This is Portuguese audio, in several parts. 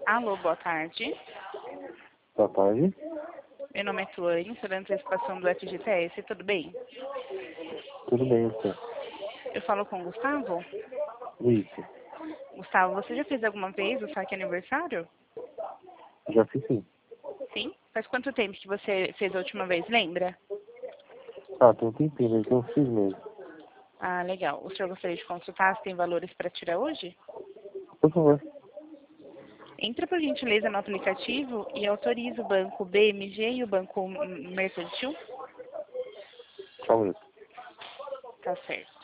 Alô, boa tarde. Boa tarde. Meu nome é Tuane, sou da antecipação do FGTS, tudo bem? Tudo bem, você? Eu falo com o Gustavo? Isso. Gustavo, você já fez alguma vez o saque aniversário? Já fiz sim. Sim? Faz quanto tempo que você fez a última vez, lembra? Ah, tem um tempinho, mas não fiz mesmo. Ah, legal. O senhor gostaria de consultar se tem valores para tirar hoje? Por favor. Entra por gentileza no aplicativo e autoriza o banco BMG e o banco Mercantil. Só um minuto. Tá certo.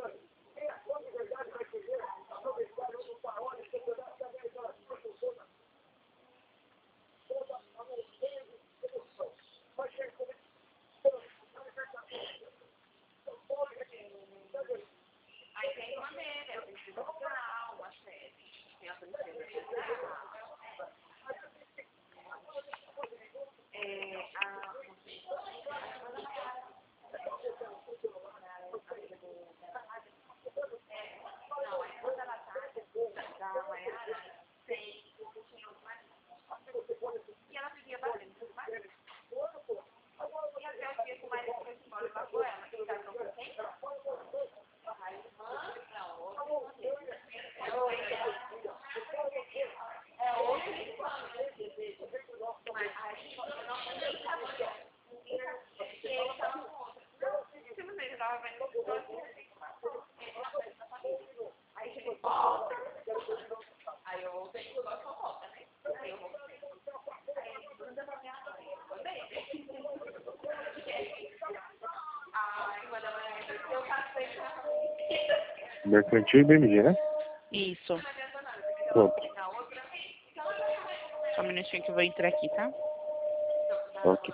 Mercantil e BMG, né? Isso. Pronto. Só um minutinho que eu vou entrar aqui, tá? Ok.